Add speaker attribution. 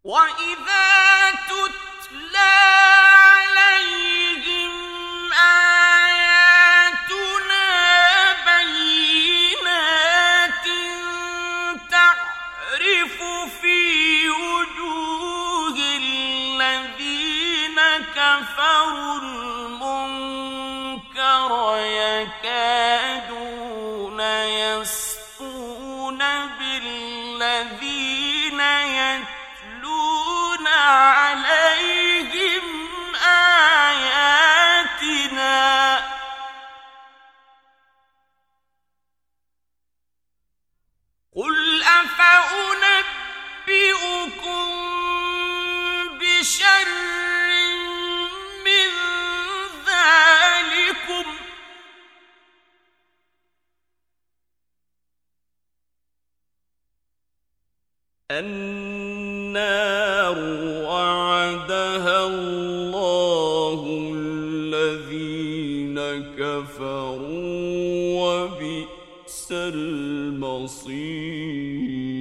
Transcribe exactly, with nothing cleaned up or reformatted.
Speaker 1: وَإِذَا تُتْلَى عَلَيْهِمْ آيَاتُنَا بَيِّنَاتٍ تَعْرِفُ فِي وُجُوهِ الَّذِينَ كَفَرُوا الْمُنكَرَ يَكَادُونَ يَسْطُونَ بِالَّذِينَ يَتْلُونَ عَلَيْهِمْ آيَاتِنَا قُلْ أَفَأُنَبِّئُكُم بِشَرٍّ مِّن ذَٰلِكُمْ النَّارُ وَعَدَهَا اللَّهُ الَّذِينَ كَفَرُوا ۖ وَبِئْسَ الْمَصِيرُ